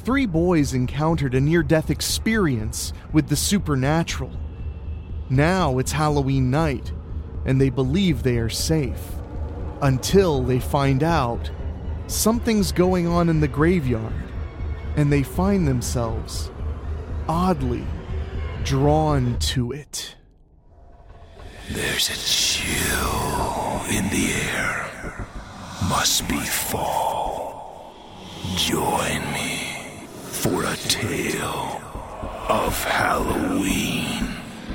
3 boys encountered a near-death experience with the supernatural. Now it's Halloween night, and they believe they are safe. Until they find out something's going on in the graveyard, and they find themselves oddly drawn to it. There's a chill in the air. Must be fall. Join me for a tale of Halloween.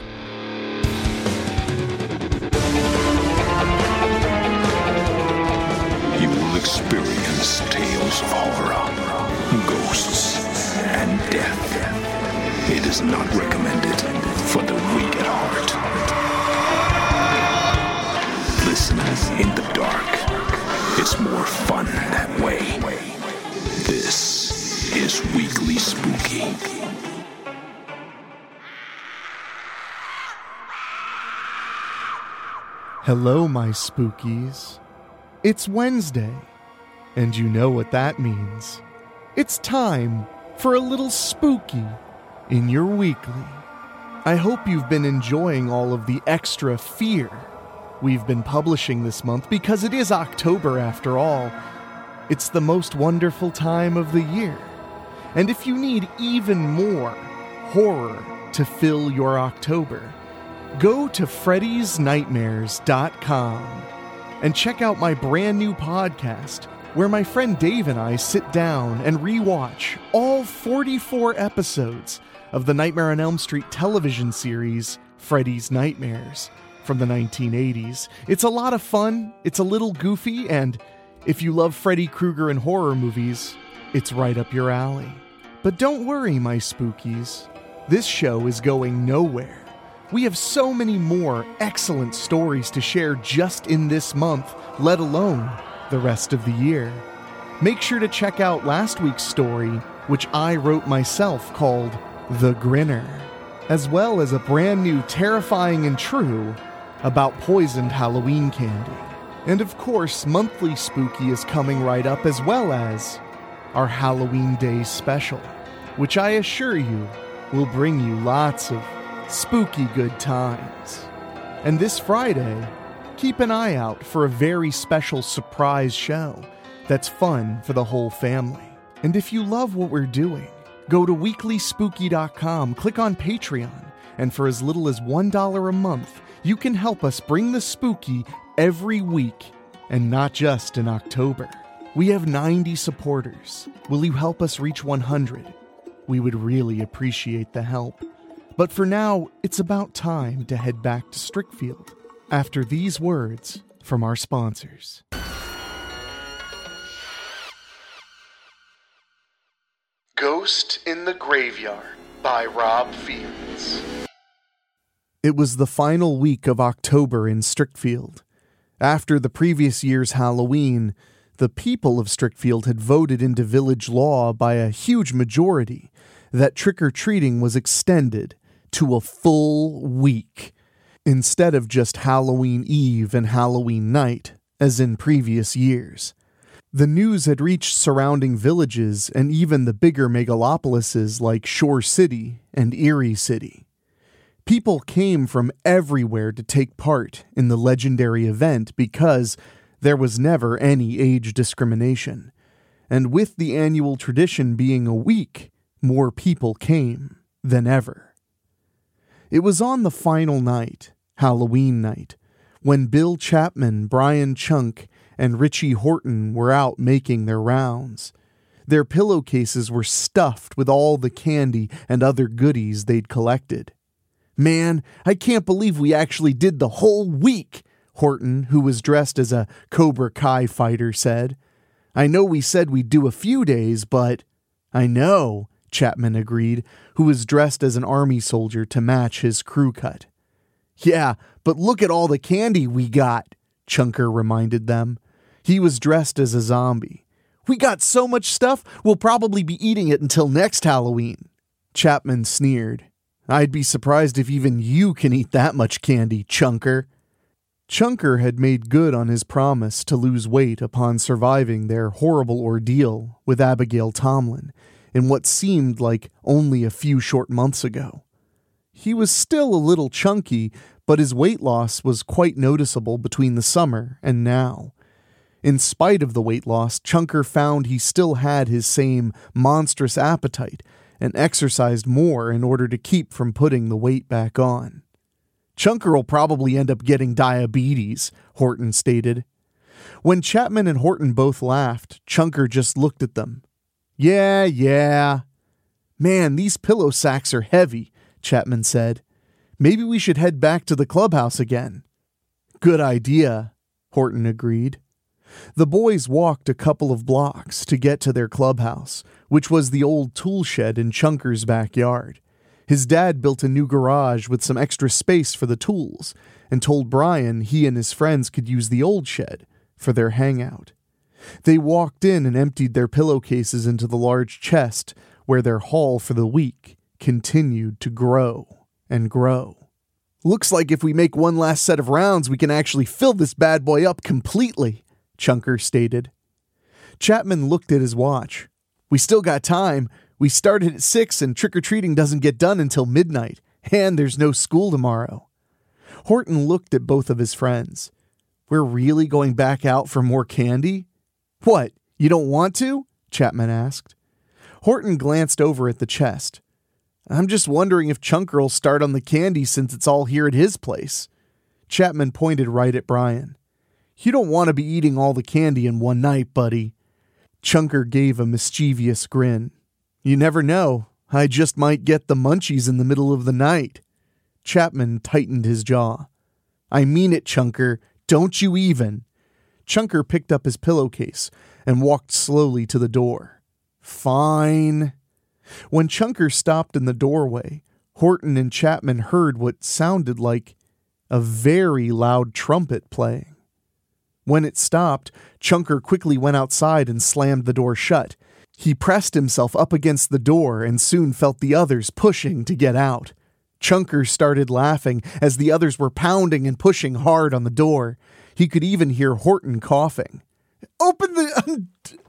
You will experience tales of horror, ghosts, and death. It is not recommended for the weak at heart. Listen in the dark. It's more fun that way. This is Weekly Spooky. Hello, my spookies. It's Wednesday, and you know what that means. It's time for a little spooky in your weekly. I hope you've been enjoying all of the extra fear we've been publishing this month, because it is October after all. It's the most wonderful time of the year. And if you need even more horror to fill your October, go to freddysnightmares.com and check out my brand new podcast, where my friend Dave and I sit down and rewatch all 44 episodes of the Nightmare on Elm Street television series, Freddy's Nightmares, from the 1980s. It's a lot of fun, it's a little goofy, and if you love Freddy Krueger and horror movies, it's right up your alley. But don't worry, my spookies. This show is going nowhere. We have so many more excellent stories to share just in this month, let alone the rest of the year. Make sure to check out last week's story, which I wrote myself, called The Grinner, as well as a brand new Terrifying and True about poisoned Halloween candy. And of course, Monthly Spooky is coming right up, as well as our Halloween Day special, which I assure you will bring you lots of spooky good times. And this Friday, keep an eye out for a very special surprise show that's fun for the whole family. And if you love what we're doing, go to weeklyspooky.com, click on Patreon, and for as little as $1 a month, you can help us bring the spooky every week, and not just in October. We have 90 supporters. Will you help us reach 100? We would really appreciate the help. But for now, it's about time to head back to Strickfield after these words from our sponsors. Ghost in the Graveyard by Rob Fields. It was the final week of October in Strickfield. After the previous year's Halloween, the people of Strickfield had voted into village law by a huge majority that trick-or-treating was extended to a full week, instead of just Halloween Eve and Halloween night, as in previous years. The news had reached surrounding villages and even the bigger megalopolises like Shore City and Erie City. People came from everywhere to take part in the legendary event because there was never any age discrimination. And with the annual tradition being a week, more people came than ever. It was on the final night, Halloween night, when Bill Chapman, Brian Chunk, and Richie Horton were out making their rounds. Their pillowcases were stuffed with all the candy and other goodies they'd collected. "Man, I can't believe we actually did the whole week," Horton, who was dressed as a Cobra Kai fighter, said. "I know we said we'd do a few days, but—" "I know," Chapman agreed, who was dressed as an army soldier to match his crew cut. "Yeah, but look at all the candy we got," Chunker reminded them. He was dressed as a zombie. "We got so much stuff, we'll probably be eating it until next Halloween." Chapman sneered. "I'd be surprised if even you can eat that much candy, Chunker." Chunker had made good on his promise to lose weight upon surviving their horrible ordeal with Abigail Tomlin, in what seemed like only a few short months ago. He was still a little chunky, but his weight loss was quite noticeable between the summer and now. In spite of the weight loss, Chunker found he still had his same monstrous appetite and exercised more in order to keep from putting the weight back on. Chunker will probably end up getting diabetes, Horton stated. When Chapman and Horton both laughed, Chunker just looked at them. Yeah. Man, these pillow sacks are heavy, Chapman said. Maybe we should head back to the clubhouse again. Good idea, Horton agreed. The boys walked a couple of blocks to get to their clubhouse, which was the old tool shed in Chunker's backyard. His dad built a new garage with some extra space for the tools and told Brian he and his friends could use the old shed for their hangout. They walked in and emptied their pillowcases into the large chest where their haul for the week continued to grow and grow. Looks like if we make one last set of rounds, we can actually fill this bad boy up completely, Chunker stated. Chapman looked at his watch. We still got time. We started at 6 and trick-or-treating doesn't get done until midnight, and there's no school tomorrow. Horton looked at both of his friends. We're really going back out for more candy? What, you don't want to? Chapman asked. Horton glanced over at the chest. I'm just wondering if Chunker will start on the candy since it's all here at his place. Chapman pointed right at Brian. You don't want to be eating all the candy in one night, buddy. Chunker gave a mischievous grin. You never know. I just might get the munchies in the middle of the night. Chapman tightened his jaw. I mean it, Chunker. Don't you even. Chunker picked up his pillowcase and walked slowly to the door. Fine. When Chunker stopped in the doorway, Horton and Chapman heard what sounded like a very loud trumpet playing. When it stopped, Chunker quickly went outside and slammed the door shut. He pressed himself up against the door and soon felt the others pushing to get out. Chunker started laughing as the others were pounding and pushing hard on the door. He could even hear Horton coughing. Open the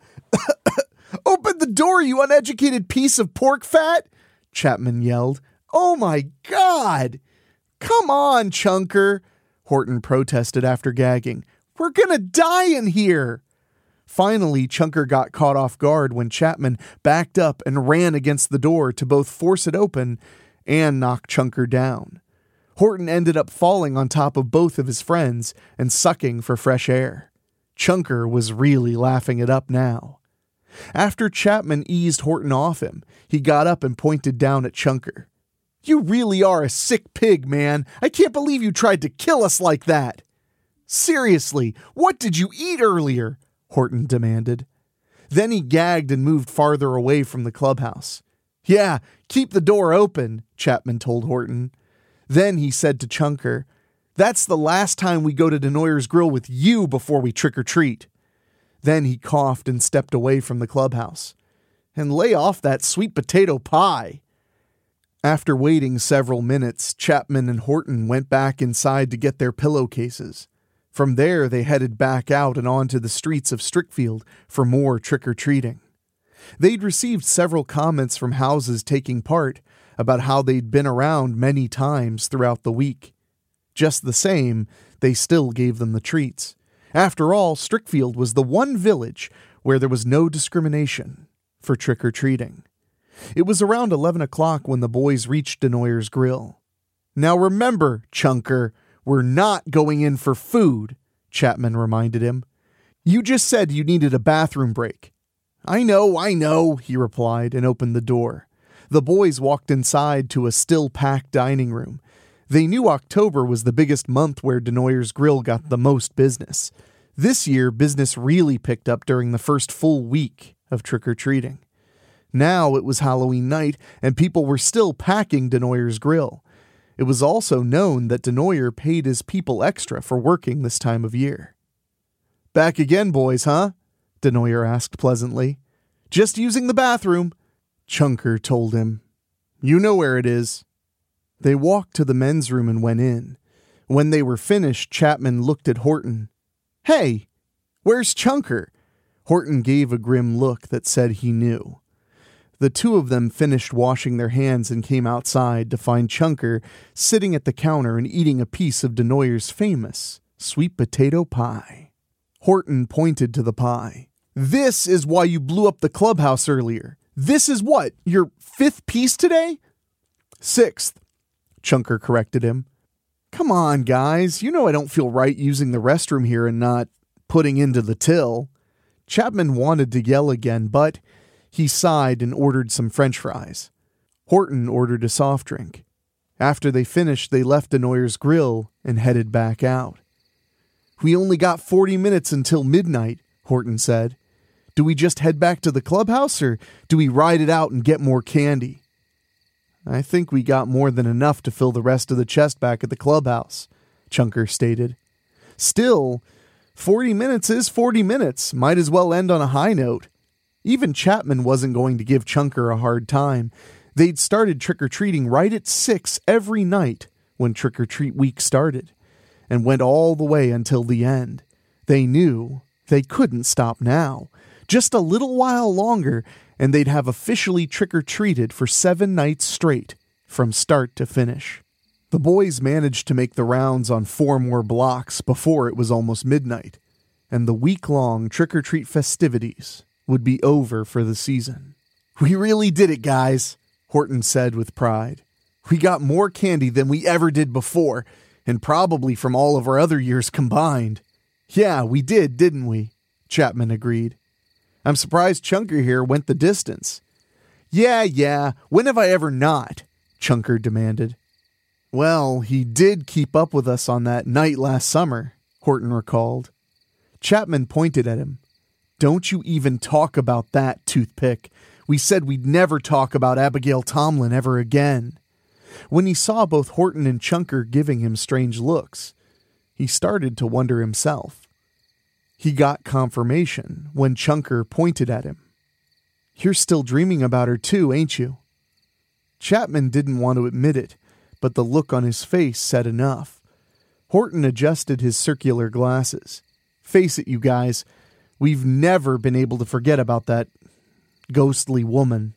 door, you uneducated piece of pork fat! Chapman yelled. Oh my God! Come on, Chunker! Horton protested after gagging. We're gonna die in here! Finally, Chunker got caught off guard when Chapman backed up and ran against the door to both force it open and knock Chunker down. Horton ended up falling on top of both of his friends and sucking for fresh air. Chunker was really laughing it up now. After Chapman eased Horton off him, he got up and pointed down at Chunker. You really are a sick pig, man. I can't believe you tried to kill us like that. Seriously, what did you eat earlier? Horton demanded. Then he gagged and moved farther away from the clubhouse. Yeah, keep the door open, Chapman told Horton. Then he said to Chunker, that's the last time we go to Denoyer's Grill with you before we trick-or-treat. Then he coughed and stepped away from the clubhouse. And lay off that sweet potato pie. After waiting several minutes, Chapman and Horton went back inside to get their pillowcases. From there, they headed back out and onto the streets of Strickfield for more trick-or-treating. They'd received several comments from houses taking part about how they'd been around many times throughout the week. Just the same, they still gave them the treats. After all, Strickfield was the one village where there was no discrimination for trick-or-treating. It was around 11 o'clock when the boys reached Denoyer's Grill. Now remember, Chunker, we're not going in for food, Chapman reminded him. You just said you needed a bathroom break. I know, he replied and opened the door. The boys walked inside to a still-packed dining room. They knew October was the biggest month where Denoyer's Grill got the most business. This year, business really picked up during the first full week of trick-or-treating. Now it was Halloween night, and people were still packing Denoyer's Grill. It was also known that Denoyer paid his people extra for working this time of year. Back again, boys, huh? Denoyer asked pleasantly. Just using the bathroom, Chunker told him. You know where it is. They walked to the men's room and went in. When they were finished, Chapman looked at Horton. Hey, where's Chunker? Horton gave a grim look that said he knew. The two of them finished washing their hands and came outside to find Chunker sitting at the counter and eating a piece of Denoyer's famous sweet potato pie. Horton pointed to the pie. "This is why you blew up the clubhouse earlier. This is what, your 5th piece today?" "6th," Chunker corrected him. "Come on, guys. You know I don't feel right using the restroom here and not putting into the till." Chapman wanted to yell again, but he sighed and ordered some French fries. Horton ordered a soft drink. After they finished, they left Denoyer's grill and headed back out. "We only got 40 minutes until midnight," Horton said. "Do we just head back to the clubhouse, or do we ride it out and get more candy?" "I think we got more than enough to fill the rest of the chest back at the clubhouse," Chunker stated. "Still, 40 minutes is 40 minutes. Might as well end on a high note." Even Chapman wasn't going to give Chunker a hard time. They'd started trick-or-treating right at 6 every night when trick-or-treat week started, and went all the way until the end. They knew they couldn't stop now. Just a little while longer, and they'd have officially trick-or-treated for 7 nights straight, from start to finish. The boys managed to make the rounds on 4 more blocks before it was almost midnight, and the week-long trick-or-treat festivities would be over for the season. "We really did it, guys," Horton said with pride. "We got more candy than we ever did before, and probably from all of our other years combined." "Yeah, we did, didn't we?" Chapman agreed. "I'm surprised Chunker here went the distance." Yeah, when have I ever not?" Chunker demanded. "Well, he did keep up with us on that night last summer," Horton recalled. Chapman pointed at him. "Don't you even talk about that, Toothpick. We said we'd never talk about Abigail Tomlin ever again." When he saw both Horton and Chunker giving him strange looks, he started to wonder himself. He got confirmation when Chunker pointed at him. "You're still dreaming about her too, ain't you?" Chapman didn't want to admit it, but the look on his face said enough. Horton adjusted his circular glasses. "Face it, you guys. We've never been able to forget about that ghostly woman."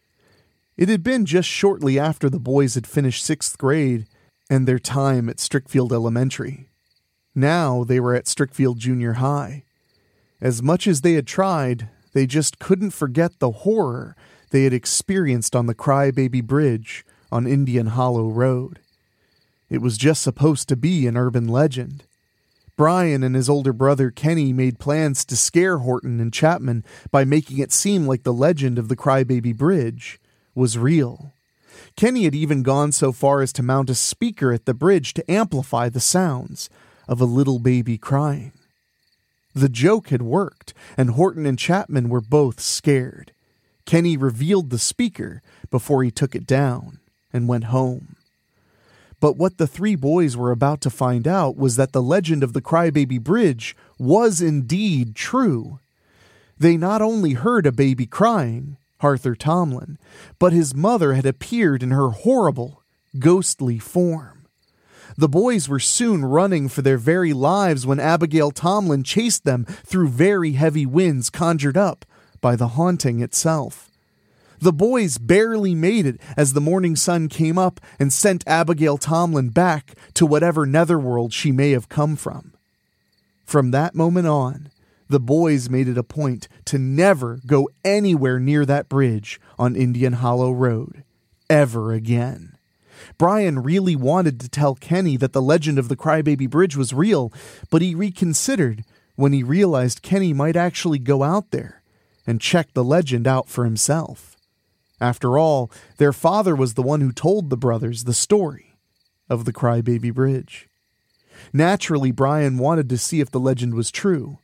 It had been just shortly after the boys had finished 6th grade and their time at Strickfield Elementary. Now they were at Strickfield Junior High. As much as they had tried, they just couldn't forget the horror they had experienced on the Crybaby Bridge on Indian Hollow Road. It was just supposed to be an urban legend. Brian and his older brother Kenny made plans to scare Horton and Chapman by making it seem like the legend of the Crybaby Bridge was real. Kenny had even gone so far as to mount a speaker at the bridge to amplify the sounds of a little baby crying. The joke had worked, and Horton and Chapman were both scared. Kenny revealed the speaker before he took it down and went home. But what the 3 boys were about to find out was that the legend of the Crybaby Bridge was indeed true. They not only heard a baby crying, Arthur Tomlin, but his mother had appeared in her horrible, ghostly form. The boys were soon running for their very lives when Abigail Tomlin chased them through very heavy winds conjured up by the haunting itself. The boys barely made it as the morning sun came up and sent Abigail Tomlin back to whatever netherworld she may have come from. From that moment on, the boys made it a point to never go anywhere near that bridge on Indian Hollow Road, ever again. Brian really wanted to tell Kenny that the legend of the Crybaby Bridge was real, but he reconsidered when he realized Kenny might actually go out there and check the legend out for himself. After all, their father was the one who told the brothers the story of the Crybaby Bridge. Naturally, Brian wanted to see if the legend was true.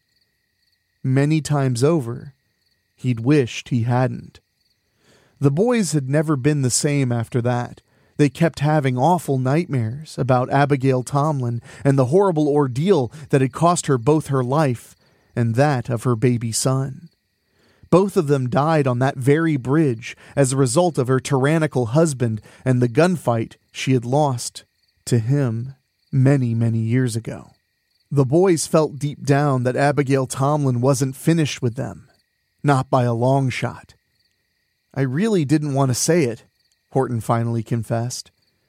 Many times over, he'd wished he hadn't. The boys had never been the same after that. They kept having awful nightmares about Abigail Tomlin and the horrible ordeal that had cost her both her life and that of her baby son. Both of them died on that very bridge as a result of her tyrannical husband and the gunfight she had lost to him many, many years ago. The boys felt deep down that Abigail Tomlin wasn't finished with them, not by a long shot. I really didn't want to say it, Horton finally confessed.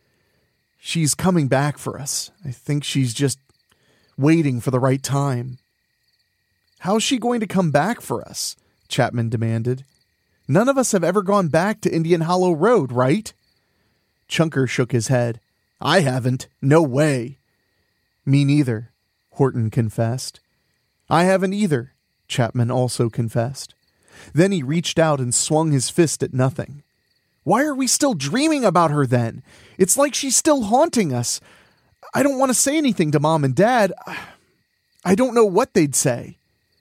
She's coming back for us. I think she's just waiting for the right time. How's she going to come back for us? Chapman demanded. None of us have ever gone back to Indian Hollow Road, right? Chunker shook his head. I haven't. No way. Me neither, Horton confessed. I haven't either, Chapman also confessed. Then he reached out and swung his fist at nothing. Why are we still dreaming about her then? It's like she's still haunting us. I don't want to say anything to Mom and Dad. I don't know what they'd say.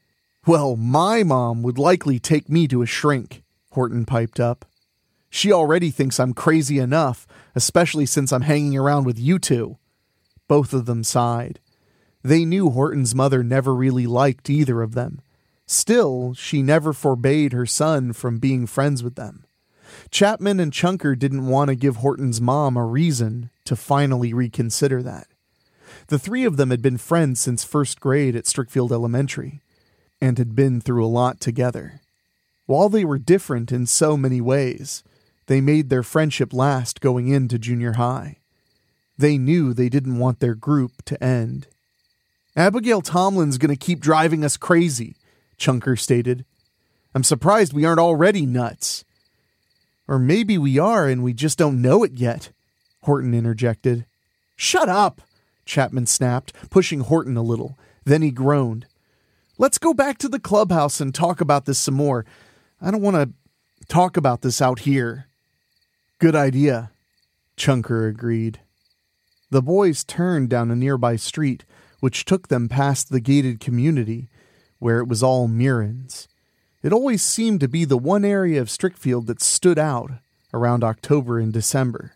Well, my mom would likely take me to a shrink, Horton piped up. She already thinks I'm crazy enough, especially since I'm hanging around with you two. Both of them sighed. They knew Horton's mother never really liked either of them. Still, she never forbade her son from being friends with them. Chapman and Chunker didn't want to give Horton's mom a reason to finally reconsider that. The three of them had been friends since first grade at Strickfield Elementary, and had been through a lot together. While they were different in so many ways, they made their friendship last going into junior high. They knew they didn't want their group to end. Abigail Tomlin's going to keep driving us crazy, Chunker stated. I'm surprised we aren't already nuts. Or maybe we are and we just don't know it yet, Horton interjected. Shut up, Chapman snapped, pushing Horton a little. Then he groaned. Let's go back to the clubhouse and talk about this some more. I don't want to talk about this out here. Good idea, Chunker agreed. The boys turned down a nearby street, which took them past the gated community, where it was all Mirrans. It always seemed to be the one area of Strickfield that stood out around October and December.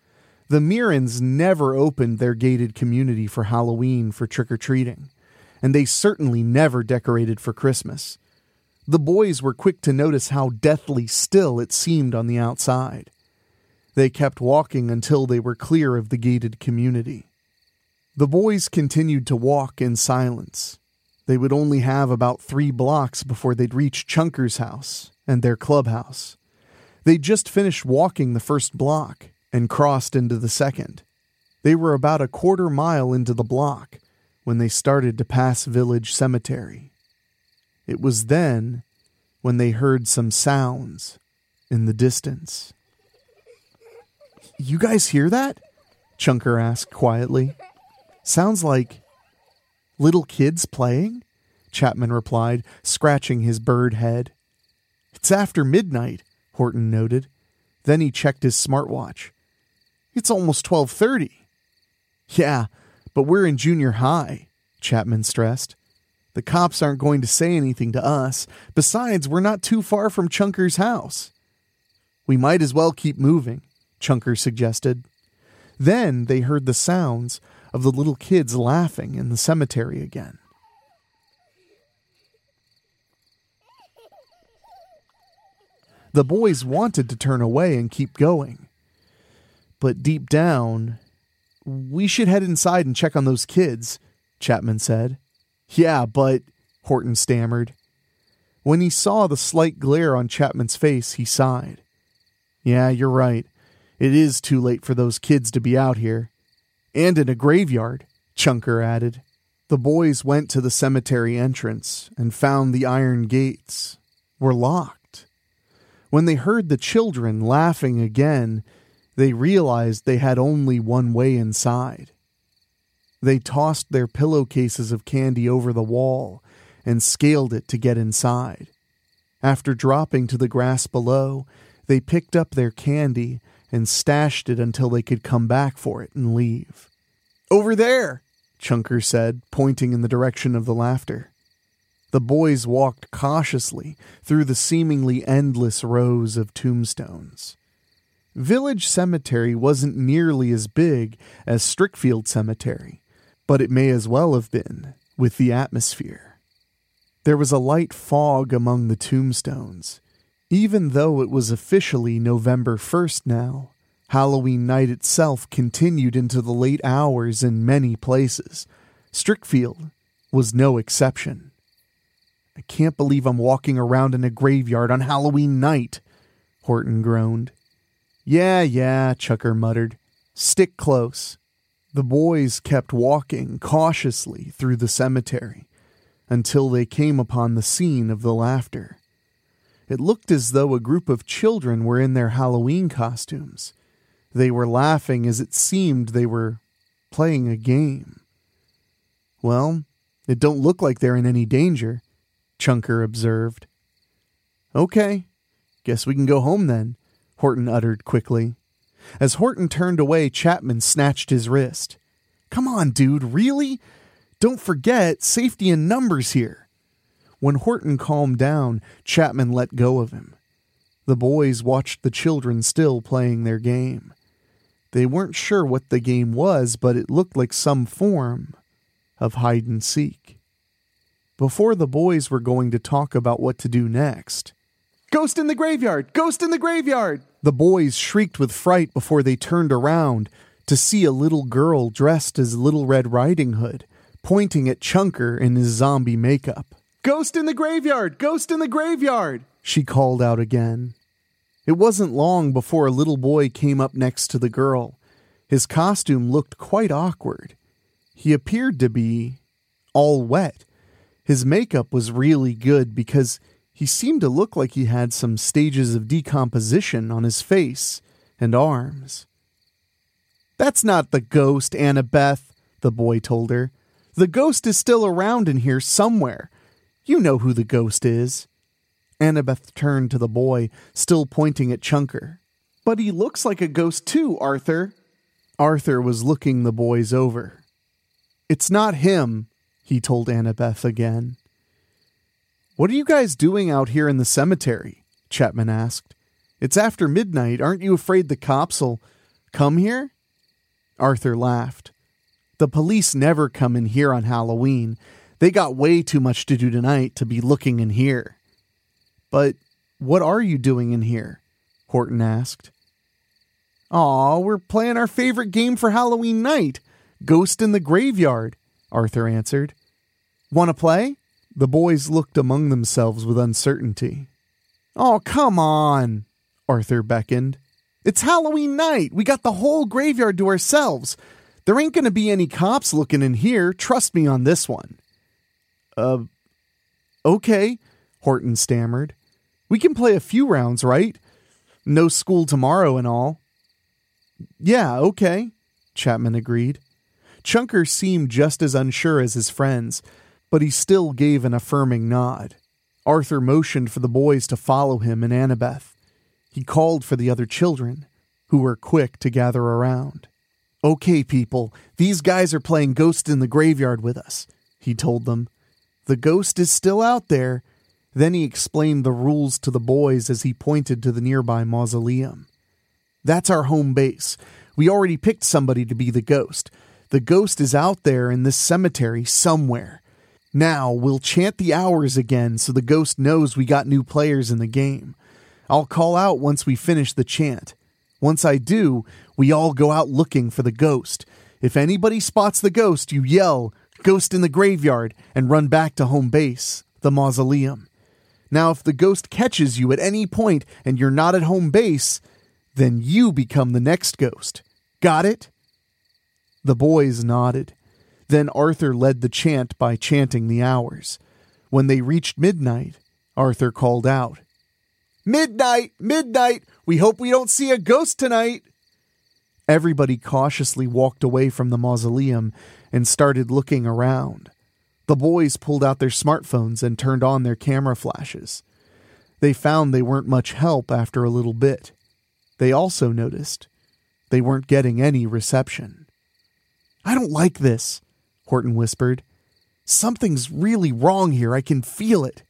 The Mirrans never opened their gated community for Halloween for trick-or-treating, and they certainly never decorated for Christmas. The boys were quick to notice how deathly still it seemed on the outside. They kept walking until they were clear of the gated community. The boys continued to walk in silence. They would only have about 3 blocks before they'd reach Chunker's house and their clubhouse. They'd just finished walking the first block and crossed into the second. They were about a 1/4 mile into the block when they started to pass Village Cemetery. It was then when they heard some sounds in the distance. You guys hear that? Chunker asked quietly. Sounds like little kids playing? Chapman replied, scratching his bird head. It's after midnight, Horton noted. Then he checked his smartwatch. It's almost 12:30. Yeah, but we're in junior high, Chapman stressed. The cops aren't going to say anything to us. Besides, we're not too far from Chunker's house. We might as well keep moving, Chunker suggested. Then they heard the sounds of the little kids laughing in the cemetery again. The boys wanted to turn away and keep going. But deep down, we should head inside and check on those kids, Chapman said. Yeah, but, Horton stammered. When he saw the slight glare on Chapman's face, he sighed. Yeah, you're right. It is too late for those kids to be out here. And in a graveyard, Chunker added. The boys went to the cemetery entrance and found the iron gates were locked. When they heard the children laughing again, they realized they had only one way inside. They tossed their pillowcases of candy over the wall and scaled it to get inside. After dropping to the grass below, they picked up their candy and stashed it until they could come back for it and leave. Over there, Chunker said, pointing in the direction of the laughter. The boys walked cautiously through the seemingly endless rows of tombstones. Village Cemetery wasn't nearly as big as Strickfield Cemetery, but it may as well have been with the atmosphere. There was a light fog among the tombstones. Even though it was officially November 1st now, Halloween night itself continued into the late hours in many places. Strickfield was no exception. I can't believe I'm walking around in a graveyard on Halloween night, Horton groaned. Yeah, Chunker muttered. Stick close. The boys kept walking cautiously through the cemetery until they came upon the scene of the laughter. It looked as though a group of children were in their Halloween costumes. They were laughing as it seemed they were playing a game. Well, it don't look like they're in any danger, Chunker observed. Okay, guess we can go home then, Horton uttered quickly. As Horton turned away, Chapman snatched his wrist. Come on, dude, really? Don't forget, safety in numbers here. When Horton calmed down, Chapman let go of him. The boys watched the children still playing their game. They weren't sure what the game was, but it looked like some form of hide and seek. Before the boys were going to talk about what to do next, Ghost in the graveyard! Ghost in the graveyard! The boys shrieked with fright before they turned around to see a little girl dressed as Little Red Riding Hood, pointing at Chunker in his zombie makeup. Ghost in the graveyard! Ghost in the graveyard! She called out again. It wasn't long before a little boy came up next to the girl. His costume looked quite awkward. He appeared to be all wet. His makeup was really good because he seemed to look like he had some stages of decomposition on his face and arms. That's not the ghost, Annabeth, the boy told her. The ghost is still around in here somewhere. You know who the ghost is. Annabeth turned to the boy, still pointing at Chunker. But he looks like a ghost too, Arthur. Arthur was looking the boys over. It's not him, he told Annabeth again. What are you guys doing out here in the cemetery? Chapman asked. It's after midnight. Aren't you afraid the cops will come here? Arthur laughed. The police never come in here on Halloween. They got way too much to do tonight to be looking in here. But what are you doing in here? Horton asked. Aw, we're playing our favorite game for Halloween night, Ghost in the Graveyard, Arthur answered. Want to play? The boys looked among themselves with uncertainty. Oh, come on, Arthur beckoned. It's Halloween night. We got the whole graveyard to ourselves. There ain't going to be any cops looking in here. Trust me on this one. Okay, Horton stammered. We can play a few rounds, right? No school tomorrow and all. Yeah, okay, Chapman agreed. Chunker seemed just as unsure as his friends, but he still gave an affirming nod. Arthur motioned for the boys to follow him and Annabeth. He called for the other children, who were quick to gather around. Okay, people, these guys are playing Ghost in the Graveyard with us, he told them. The ghost is still out there. Then he explained the rules to the boys as he pointed to the nearby mausoleum. That's our home base. We already picked somebody to be the ghost. The ghost is out there in this cemetery somewhere. Now, we'll chant the hours again so the ghost knows we got new players in the game. I'll call out once we finish the chant. Once I do, we all go out looking for the ghost. If anybody spots the ghost, you yell, Ghost in the Graveyard, and run back to home base, the mausoleum. Now, if the ghost catches you at any point and you're not at home base, then you become the next ghost. Got it? The boys nodded. Then Arthur led the chant by chanting the hours. When they reached midnight, Arthur called out, Midnight! Midnight! We hope we don't see a ghost tonight! Everybody cautiously walked away from the mausoleum and started looking around. The boys pulled out their smartphones and turned on their camera flashes. They found they weren't much help after a little bit. They also noticed they weren't getting any reception. I don't like this, Horton whispered. Something's really wrong here. I can feel it.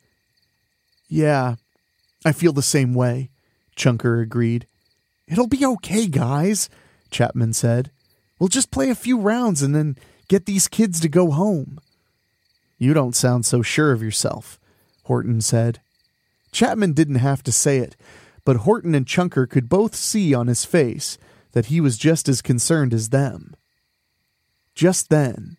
Yeah, I feel the same way, Chunker agreed. It'll be okay, guys, Chapman said. We'll just play a few rounds and then get these kids to go home. You don't sound so sure of yourself, Horton said. Chapman didn't have to say it, but Horton and Chunker could both see on his face that he was just as concerned as them. Just then,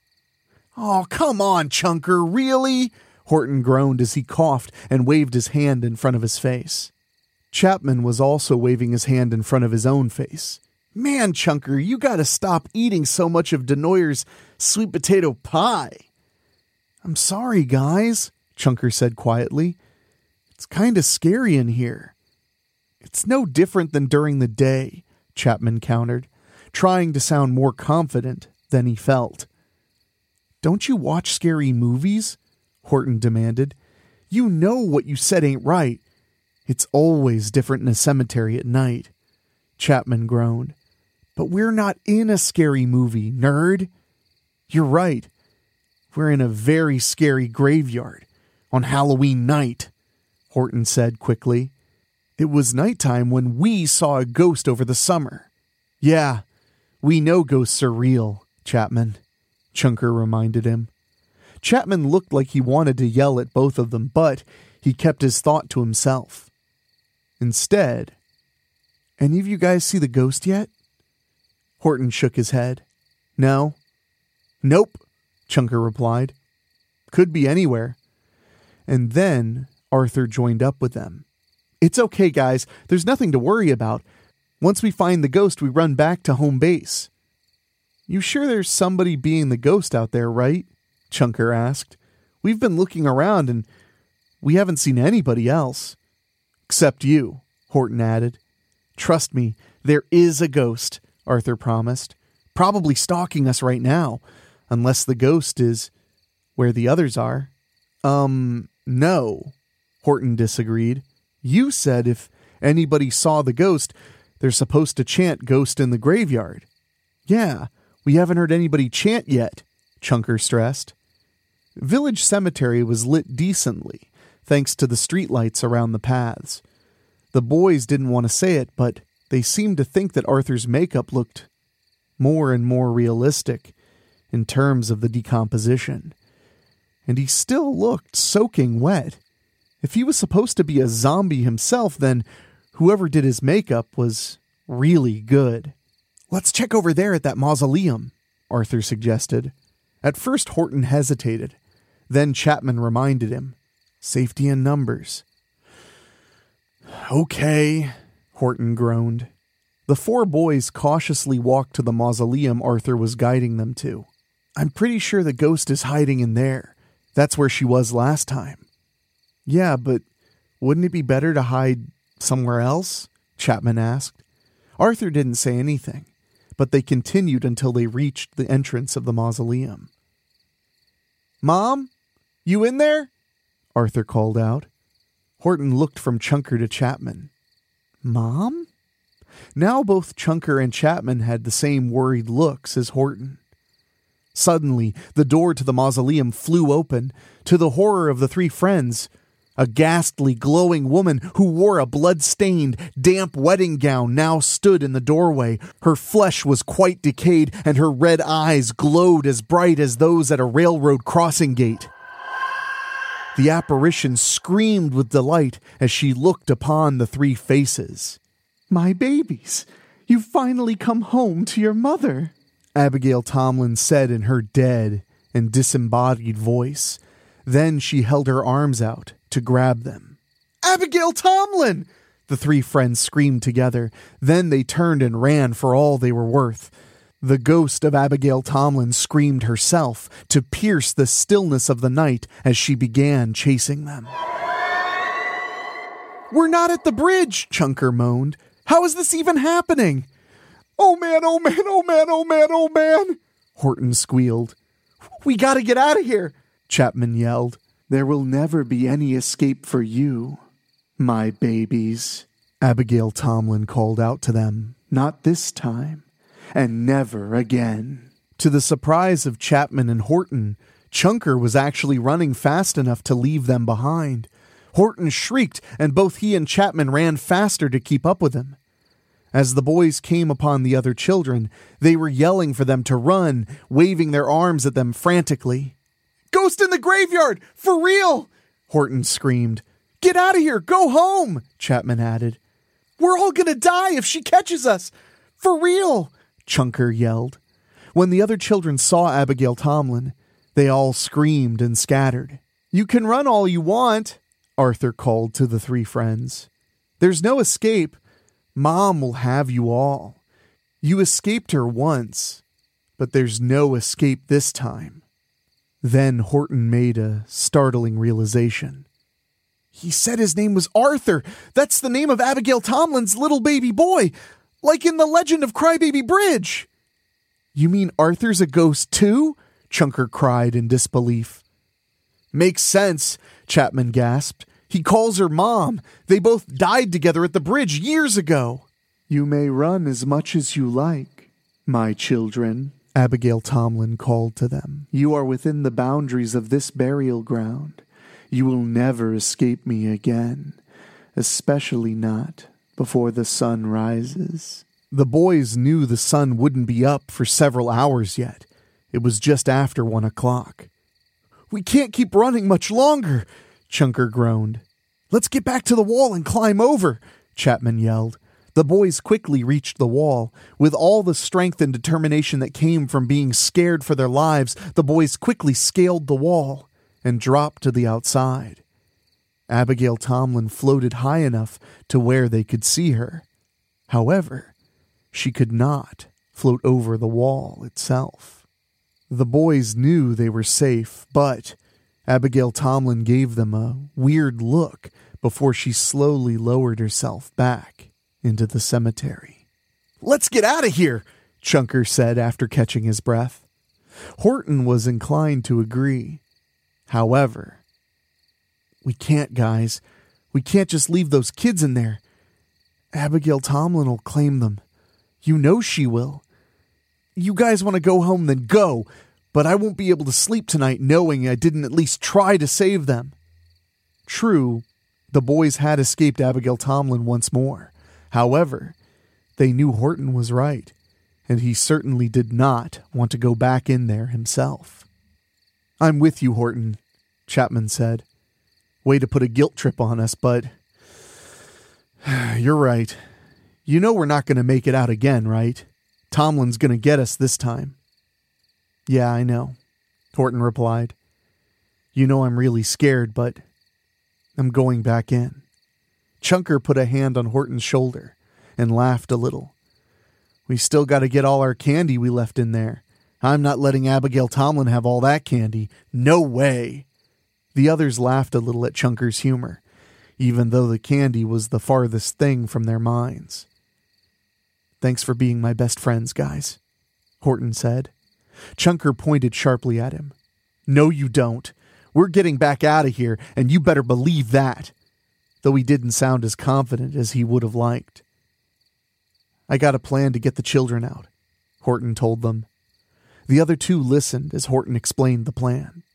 Oh, come on, Chunker, really? Horton groaned as he coughed and waved his hand in front of his face. Chapman was also waving his hand in front of his own face. Man, Chunker, you gotta stop eating so much of Denoyer's sweet potato pie. I'm sorry, guys, Chunker said quietly. It's kinda scary in here. It's no different than during the day, Chapman countered, trying to sound more confident than he felt. Don't you watch scary movies? Horton demanded. You know what you said ain't right. It's always different in a cemetery at night. Chapman groaned. But we're not in a scary movie, nerd. You're right. We're in a very scary graveyard on Halloween night, Horton said quickly. It was nighttime when we saw a ghost over the summer. Yeah, we know ghosts are real, Chapman, Chunker reminded him. Chapman looked like he wanted to yell at both of them, but he kept his thought to himself. Instead, any of you guys see the ghost yet? Horton shook his head. No. Nope, Chunker replied. Could be anywhere. And then Arthur joined up with them. It's okay, guys. There's nothing to worry about. Once we find the ghost, we run back to home base. You sure there's somebody being the ghost out there, right? Chunker asked. We've been looking around and we haven't seen anybody else. Except you, Horton added. Trust me, there is a ghost, Arthur promised. Probably stalking us right now, unless the ghost is where the others are. No, Horton disagreed. You said if anybody saw the ghost, they're supposed to chant ghost in the graveyard. Yeah, we haven't heard anybody chant yet, Chunker stressed. Village Cemetery was lit decently, thanks to the streetlights around the paths. The boys didn't want to say it, but they seemed to think that Arthur's makeup looked more and more realistic in terms of the decomposition. And he still looked soaking wet. If he was supposed to be a zombie himself, then whoever did his makeup was really good. Let's check over there at that mausoleum, Arthur suggested. At first Horton hesitated. Then Chapman reminded him. Safety in numbers. Okay, Horton groaned. The four boys cautiously walked to the mausoleum Arthur was guiding them to. I'm pretty sure the ghost is hiding in there. That's where she was last time. Yeah, but wouldn't it be better to hide somewhere else? Chapman asked. Arthur didn't say anything, but they continued until they reached the entrance of the mausoleum. Mom? You in there? Arthur called out. Horton looked from Chunker to Chapman. Mom? Now both Chunker and Chapman had the same worried looks as Horton. Suddenly, the door to the mausoleum flew open. To the horror of the three friends, a ghastly, glowing woman who wore a blood-stained, damp wedding gown now stood in the doorway. Her flesh was quite decayed, and her red eyes glowed as bright as those at a railroad crossing gate. The apparition screamed with delight as she looked upon the three faces. My babies, you've finally come home to your mother, Abigail Tomlin said in her dead and disembodied voice. Then she held her arms out to grab them. Abigail Tomlin! The three friends screamed together. Then they turned and ran for all they were worth. The ghost of Abigail Tomlin screamed herself to pierce the stillness of the night as she began chasing them. We're not at the bridge, Chunker moaned. How is this even happening? Oh man, oh man, oh man, oh man, oh man, Horton squealed. We gotta get out of here, Chapman yelled. There will never be any escape for you, my babies, Abigail Tomlin called out to them. Not this time, and never again. To the surprise of Chapman and Horton, Chunker was actually running fast enough to leave them behind. Horton shrieked, and both he and Chapman ran faster to keep up with him. As the boys came upon the other children, they were yelling for them to run, waving their arms at them frantically. Ghost in the graveyard! For real! Horton screamed. Get out of here! Go home! Chapman added. We're all gonna die if she catches us! For real! Chunker yelled. When the other children saw Abigail Tomlin, they all screamed and scattered. You can run all you want, Arthur called to the three friends. There's no escape. Mom will have you all. You escaped her once, but there's no escape this time." Then Horton made a startling realization. "He said his name was Arthur. That's the name of Abigail Tomlin's little baby boy, like in the Legend of Crybaby Bridge." "You mean Arthur's a ghost too?" Chunker cried in disbelief. "Makes sense," Chapman gasped. "He calls her Mom. They both died together at the bridge years ago." "You may run as much as you like, my children," Abigail Tomlin called to them. "You are within the boundaries of this burial ground. You will never escape me again, especially not before the sun rises." The boys knew the sun wouldn't be up for several hours yet. It was just after 1 o'clock. "We can't keep running much longer," Chunker groaned. "Let's get back to the wall and climb over," Chapman yelled. The boys quickly reached the wall. With all the strength and determination that came from being scared for their lives, the boys quickly scaled the wall and dropped to the outside. Abigail Tomlin floated high enough to where they could see her. However, she could not float over the wall itself. The boys knew they were safe, but Abigail Tomlin gave them a weird look before she slowly lowered herself back into the cemetery. "Let's get out of here," Chunker said after catching his breath. Horton was inclined to agree. However, "We can't, guys. We can't just leave those kids in there. Abigail Tomlin will claim them. You know she will. You guys want to go home, then go, but I won't be able to sleep tonight knowing I didn't at least try to save them." True, the boys had escaped Abigail Tomlin once more. However, they knew Horton was right, and he certainly did not want to go back in there himself. "I'm with you, Horton," Chapman said. "Way to put a guilt trip on us, but you're right. You know we're not going to make it out again, right? Tomlin's going to get us this time." "Yeah, I know," Horton replied. "You know I'm really scared, but I'm going back in." Chunker put a hand on Horton's shoulder and laughed a little. "We still got to get all our candy we left in there. I'm not letting Abigail Tomlin have all that candy. No way." The others laughed a little at Chunker's humor, even though the candy was the farthest thing from their minds. "Thanks for being my best friends, guys," Horton said. Chunker pointed sharply at him. "No, you don't. We're getting back out of here, and you better believe that," though he didn't sound as confident as he would have liked. "I got a plan to get the children out," Horton told them. The other two listened as Horton explained the plan.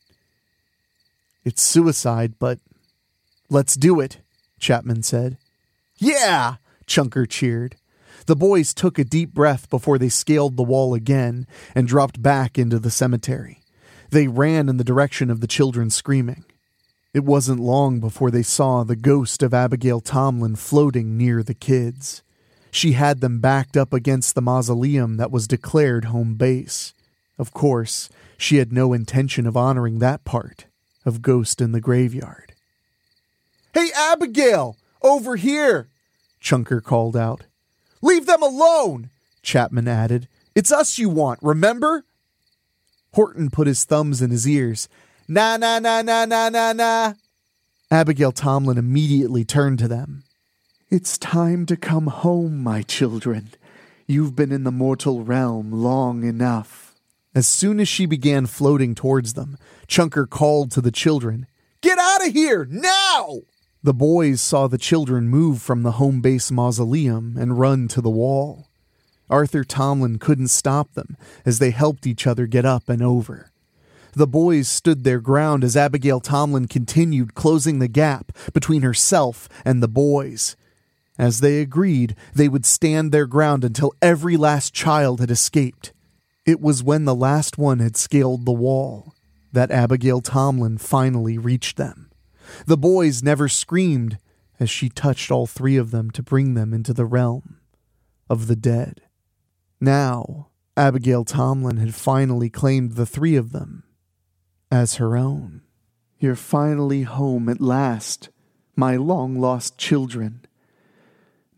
"It's suicide, but let's do it," Chapman said. "Yeah!" Chunker cheered. The boys took a deep breath before they scaled the wall again and dropped back into the cemetery. They ran in the direction of the children screaming. It wasn't long before they saw the ghost of Abigail Tomlin floating near the kids. She had them backed up against the mausoleum that was declared home base. Of course, she had no intention of honoring that part of Ghost in the Graveyard. "Hey, Abigail! Over here!" Chunker called out. "Leave them alone!" Chapman added. "It's us you want, remember?" Horton put his thumbs in his ears. "Na na na na na na na." Abigail Tomlin immediately turned to them. "It's time to come home, my children. You've been in the mortal realm long enough." As soon as she began floating towards them, Chunker called to the children, "Get out of here, now!" The boys saw the children move from the home base mausoleum and run to the wall. Arthur Tomlin couldn't stop them as they helped each other get up and over. The boys stood their ground as Abigail Tomlin continued closing the gap between herself and the boys. As they agreed, they would stand their ground until every last child had escaped. It was when the last one had scaled the wall that Abigail Tomlin finally reached them. The boys never screamed as she touched all three of them to bring them into the realm of the dead. Now, Abigail Tomlin had finally claimed the three of them as her own. "You're finally home at last, my long-lost children.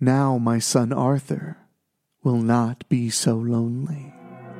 Now my son Arthur will not be so lonely.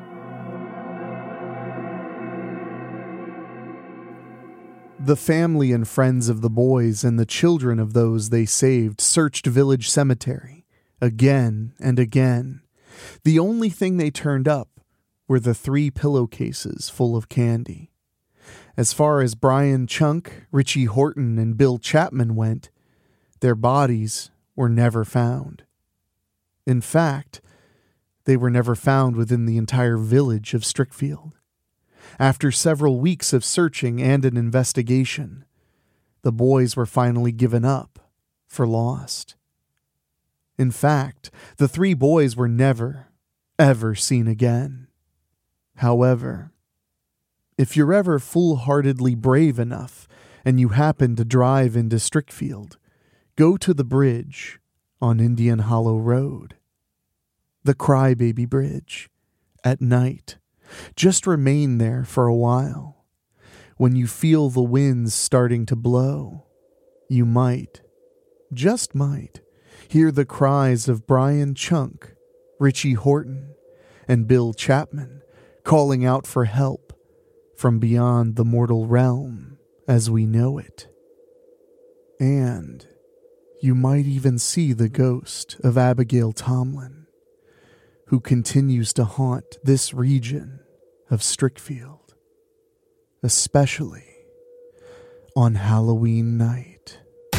The family and friends of the boys and the children of those they saved searched Village Cemetery again and again. The only thing they turned up were the 3 pillowcases full of candy. As far as Brian Chunk, Richie Horton, and Bill Chapman went, their bodies were never found. In fact, they were never found within the entire village of Strickfield. After several weeks of searching and an investigation, the boys were finally given up for lost. In fact, the 3 boys were never, ever seen again. However, if you're ever foolhardily brave enough and you happen to drive into Strickfield, go to the bridge on Indian Hollow Road. The Crybaby Bridge, at night. Just remain there for a while. When you feel the winds starting to blow, you might, just might, hear the cries of Brian Chunk, Richie Horton, and Bill Chapman calling out for help from beyond the mortal realm as we know it. And you might even see the ghost of Abigail Tomlin, who continues to haunt this region of Strickfield, especially on Halloween night.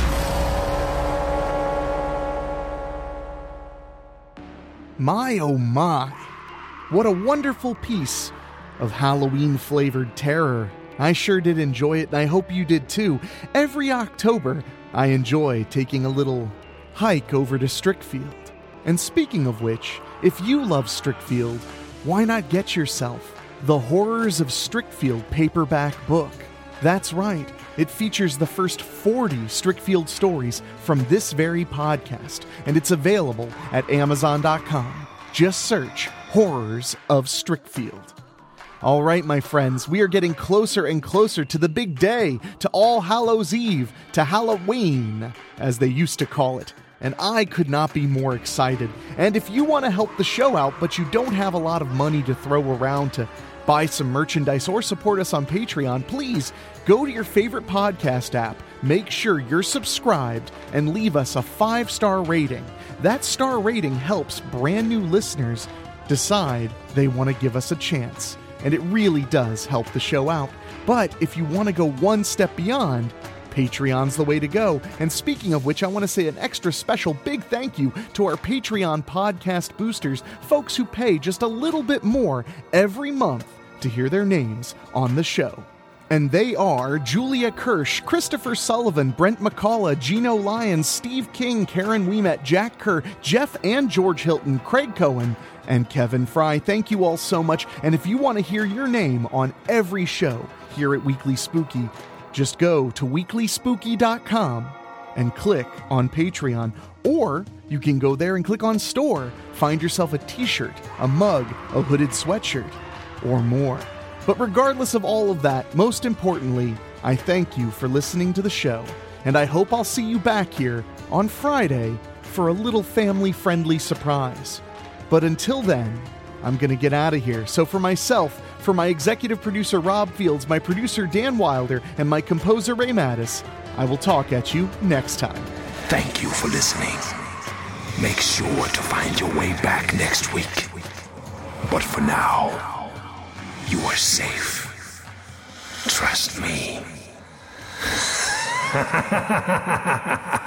My oh my, what a wonderful piece of Halloween-flavored terror. I sure did enjoy it, and I hope you did too. Every October, I enjoy taking a little hike over to Strickfield. And speaking of which, if you love Strickfield, why not get yourself the Horrors of Strickfield paperback book? That's right, it features the first 40 Strickfield stories from this very podcast, and it's available at Amazon.com. Just search Horrors of Strickfield. All right, my friends, we are getting closer and closer to the big day, to All Hallows Eve, to Halloween, as they used to call it. And I could not be more excited. And if you want to help the show out, but you don't have a lot of money to throw around to buy some merchandise or support us on Patreon, please go to your favorite podcast app, make sure you're subscribed, and leave us a 5-star rating. That star rating helps brand new listeners decide they want to give us a chance. And it really does help the show out. But if you want to go one step beyond, Patreon's the way to go. And speaking of which, I want to say an extra special big thank you to our Patreon podcast boosters, folks who pay just a little bit more every month to hear their names on the show. And they are Julia Kirsch, Christopher Sullivan, Brent McCullough, Gino Lyons, Steve King, Karen Ouimet, Jack Kerr, Jeff and George Hilton, Craig Cohen, and Kevin Fry. Thank you all so much. And if you want to hear your name on every show here at Weekly Spooky, just go to weeklyspooky.com and click on Patreon. Or you can go there and click on Store, find yourself a t-shirt, a mug, a hooded sweatshirt, or more. But regardless of all of that, most importantly, I thank you for listening to the show, and I hope I'll see you back here on Friday for a little family-friendly surprise. But until then, I'm going to get out of here. So for myself, for my executive producer Rob Fields, my producer Dan Wilder, and my composer Ray Mattis, I will talk at you next time. Thank you for listening. Make sure to find your way back next week. But for now, you are safe. Trust me.